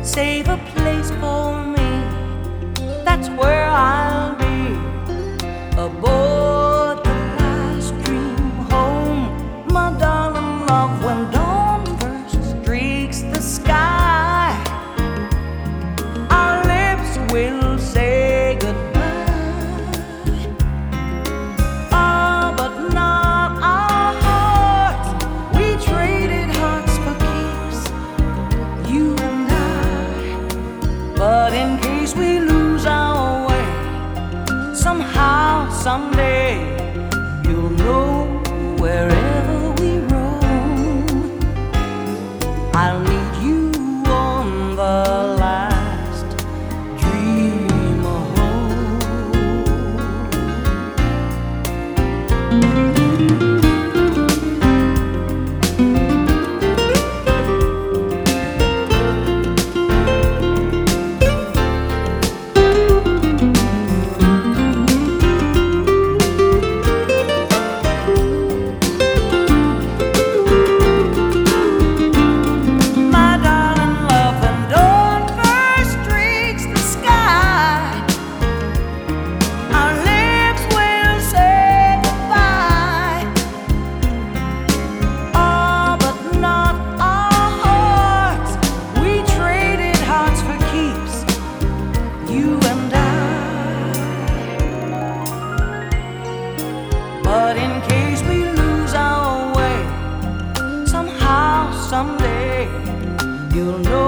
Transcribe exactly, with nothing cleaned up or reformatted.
Save a place for me, that's where I'll be. Aboard the last dream home, my darling love, when dawn first streaks the sky, our lips will say goodbye. Ah, but not our hearts. We traded hearts for keeps, you and I. But in case we lose our way, somehow, someday, you'll know wherever we roam, I'll meet you on the last dream home. But in case we lose our way, somehow, someday, you'll know